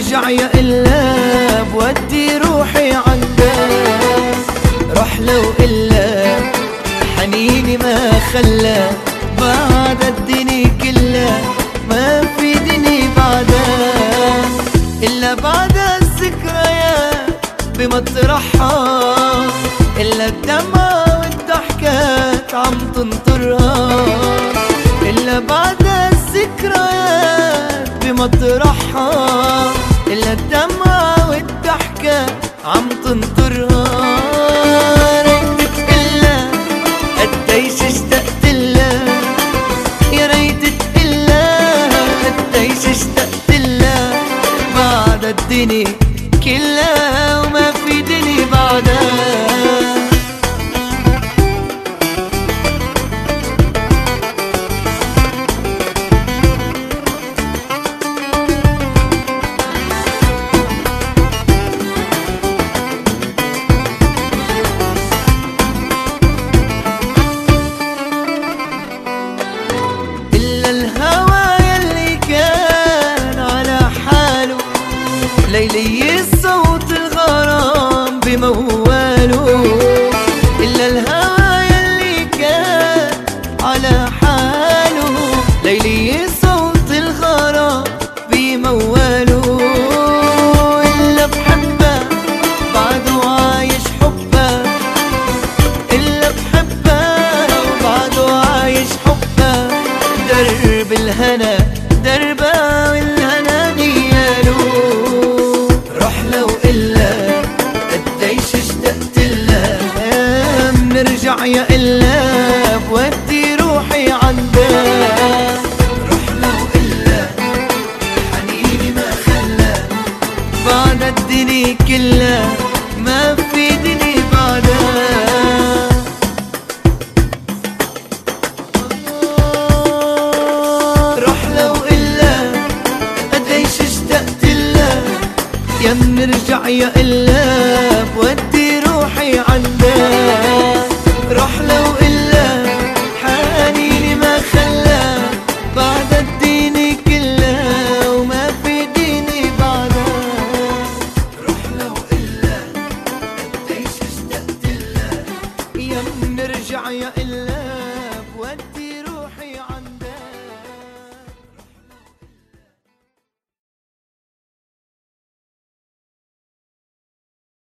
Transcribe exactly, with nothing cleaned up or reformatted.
نرجع يا إلا بودي روحي عندك. روح لو إلا حنيني ما خلى بعد الدنيا كلها ما في دني بعدك إلا بعد الذكريات بمطرحها، إلا الدمعة والضحكات عم تنطرها، إلا بعد الذكريات بمطرحها، إلا الدمعة والضحكات عم تنطرها. ريتك إلا قديش اشتقت لها، يا ريتك إلا قديش اشتقت لها بعد الدنيا كلها وما في دنيا بعدها. ليلي صوت الغرام بمواله، إلا الهوى يلي كان على حاله. ليلي صوت الغرام بمواله، إلا بحبه بعده عايش حبه، إلا بحبه بعده عايش حبه. درب الهنا دربه والهنا نياله. نرجع يا إلا بودي روحي عندك. روح لو إلا حنيني ما خلى بعد الدنيا كلها ما في دنيا بعدها. روح لو إلا قديش اشتقت لها، يا منرجع يا إلا بودي روحي عندك.